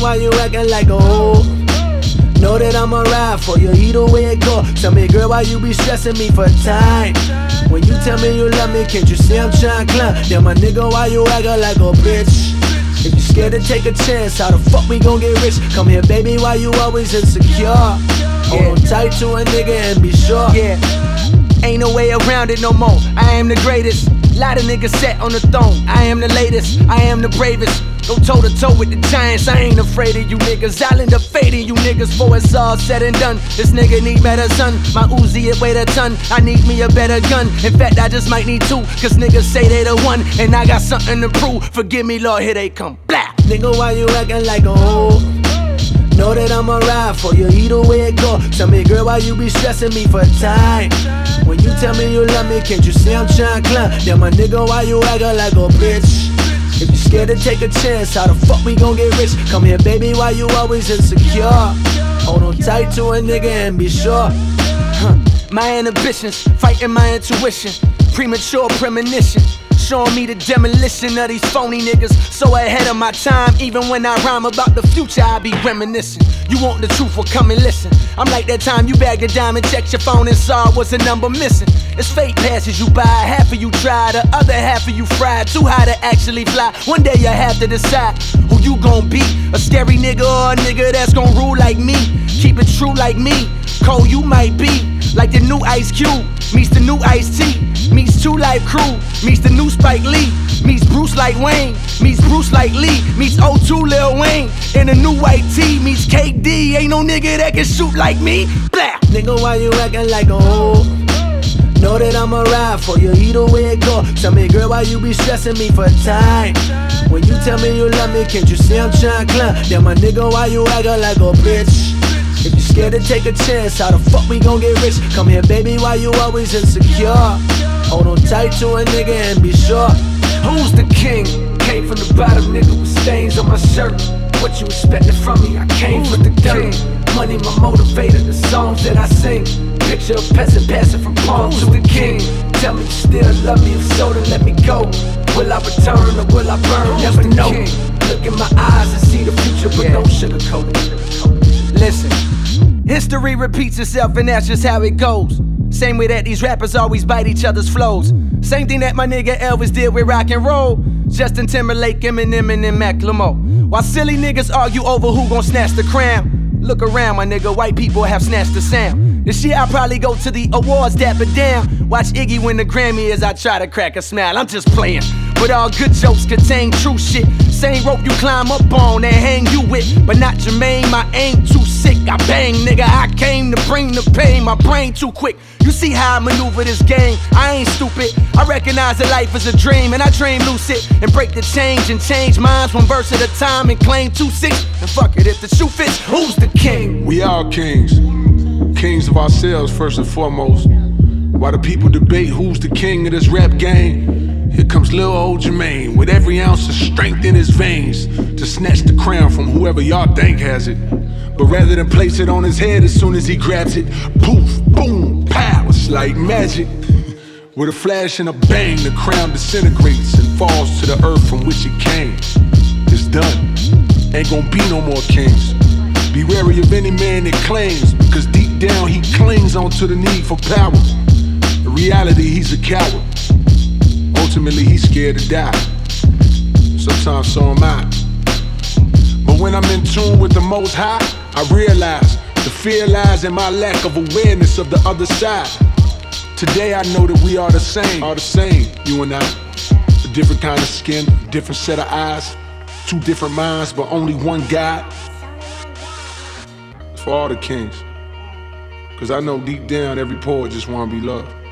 why you acting like a hoe? Know that I'ma ride for you either way it go. Tell me, girl, why you be stressing me for time? When you tell me you love me, can't you see I'm trying to climb? Then my nigga, why you acting like a bitch? If you scared to take a chance, how the fuck we gon' get rich? Come here, baby, why you always insecure? Hold on tight to a nigga and be sure. Yeah, ain't no way around it no more. I am the greatest. Lot of niggas sat on the throne. I am the latest. I am the bravest. Go toe to toe with the giants. I ain't afraid of you niggas. I'll end up fading you niggas before it's all said and done. This nigga need better son. My Uzi it weighed a ton. I need me a better gun. In fact, I just might need two. Cause niggas say they the one. And I got something to prove. Forgive me, Lord, here they come. Blah. Nigga, why you acting like a hoe? Know that I'ma ride for you either way it go. Tell me, girl, why you be stressing me for time? When you tell me you love me, can't you see I'm trying to climb? Then my nigga, why you acting like a bitch? If you scared to take a chance, how the fuck we gon' get rich? Come here, baby, why you always insecure? Hold on tight to a nigga and be sure. My inhibitions, fighting my intuition. Premature premonition, showing me the demolition of these phony niggas. So ahead of my time, even when I rhyme about the future, I be reminiscing. You want the truth, well come and listen. I'm like that time you bagged a diamond, checked your phone and saw it was a number missing. It's fate passes you by, half of you try, the other half of you fried. Too high to actually fly, one day you have to decide who you gon' be. A scary nigga or a nigga that's gon' rule like me. Keep it true like me, cold you might be. Like the new Ice Cube, meets the new Ice-T. Meets 2 Live Crew, meets the new Spike Lee. Meets Bruce like Wayne, meets Bruce like Lee. Meets O2 Lil Wayne, in a new white tee. Meets KD, ain't no nigga that can shoot like me. Blah. Nigga, why you acting like a hoe? Know that I'ma ride for you either way it go. Tell me, girl, why you be stressing me for time? When you tell me you love me, can't you see I'm trying to climb? Then my nigga, why you acting like a bitch? If you scared to take a chance, how the fuck we gon' get rich? Come here, baby, why you always insecure? Hold on tight to a nigga and be sure. Who's the king? Came from the bottom, nigga, with stains on my shirt. What you expected from me? I came from the dirt. Money my motivator, the songs that I sing. Picture a peasant passing from palm to the king. Tell me you still love me, if so then let me go. Will I return or will I burn? Never know. Look in my eyes and see the future, but don't sugarcoat it. Listen, history repeats itself and that's just how it goes. Same way that these rappers always bite each other's flows. Same thing that my nigga Elvis did with rock and roll. Justin Timberlake, Eminem, and Macklemore. While silly niggas argue over who gon' snatch the crown. Look around, my nigga, white people have snatched the sound. This year I probably go to the awards, dapper down. Watch Iggy win the Grammy as I try to crack a smile. I'm just playing, but all good jokes contain true shit. Same rope you climb up on and hang you with, but not Jermaine, my aim too sick. I bang, nigga, I came to bring the pain, my brain too quick. You see how I maneuver this game, I ain't stupid. I recognize that life is a dream and I dream lucid. And break the change and change minds one verse at a time and claim 2-6. And fuck it, if the shoe fits, who's the king? We are kings, kings of ourselves first and foremost. While the people debate who's the king of this rap game, here comes Lil old Jermaine with every ounce of strength in his veins to snatch the crown from whoever y'all think has it. But rather than place it on his head as soon as he grabs it, poof, boom, pow, it's like magic. With a flash and a bang, the crown disintegrates and falls to the earth from which it came. It's done, ain't gonna be no more kings. Be wary of any man that claims, because deep down he clings onto the need for power. In reality, he's a coward. Ultimately, he's scared to die. Sometimes so am I. But when I'm in tune with the Most High, I realize the fear lies in my lack of awareness of the other side. Today I know that we are the same, you and I. A different kind of skin, different set of eyes, 2 different minds, but only one God. It's for all the kings. Cause I know deep down every poet just wanna be loved.